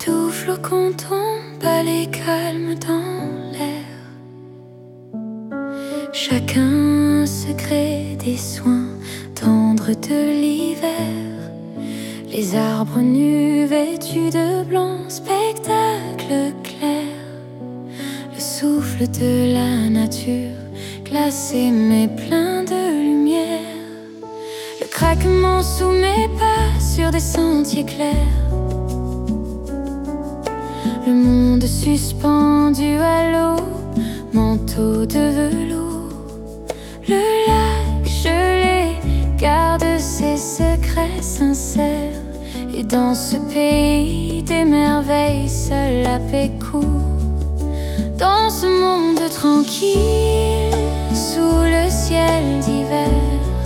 Tout flocon tombe, allez calme dans l'air. Chacun se crée des soins tendres de l'hiver. Les arbres nus vêtus de blanc, spectacle clair. Le souffle de la nature, glacé mais plein de lumière. Le craquement sous mes pas sur des sentiers clairs. Le monde suspendu à l'eau, manteau de velours. Le lac gelé garde ses secrets sincères. Et dans ce pays des merveilles, seule la paix court. Dans ce monde tranquille, sous le ciel d'hiver,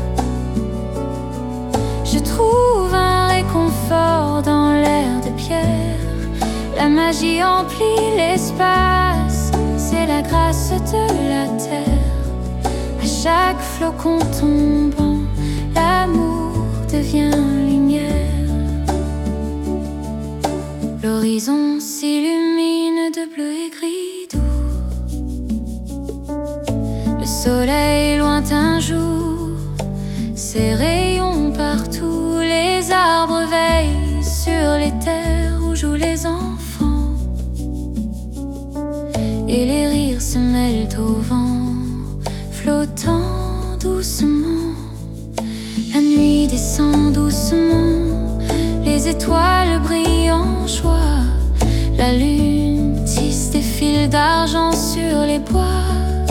je trouve un réconfort dans l'air de pierre. La magie emplit l'espace, c'est la grâce de la terre. À chaque flocon tombant, l'amour devient lumière. L'horizon s'illumine de bleu et gris doux. Le soleil lointain jour, ses rayons partout. Les arbres veillent sur les terres où jouent les enfants. Et les rires se mêlent au vent, flottant doucement. La nuit descend doucement, les étoiles brillent en joie. La lune tisse des fils d'argent sur les bois.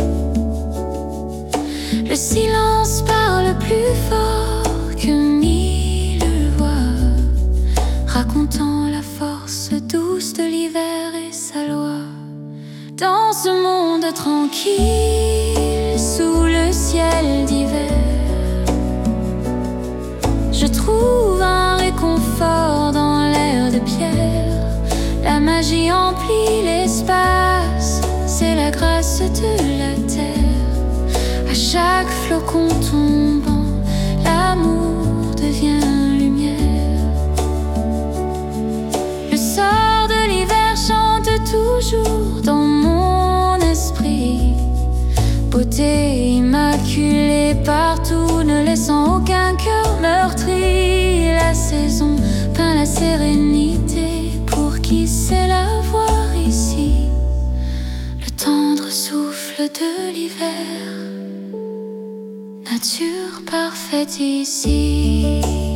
Le silence parle plus fort que mille voix, racontant la force douce de l'hiver et sa loi. Dans ce monde tranquille, sous le ciel d'hiver, je trouve un réconfort dans l'air de pierre. La magie emplit l'espace, c'est la grâce de la terre. À chaque flocon tombant, l'amour devient lumière. Le sort de l'hiver chante toujours dans mon esprit. Beauté immaculée partout, ne laissant aucun cœur meurtri. La saison peint la sérénité pour qui sait la voir ici. Le tendre souffle de l'hiver, nature parfaite ici.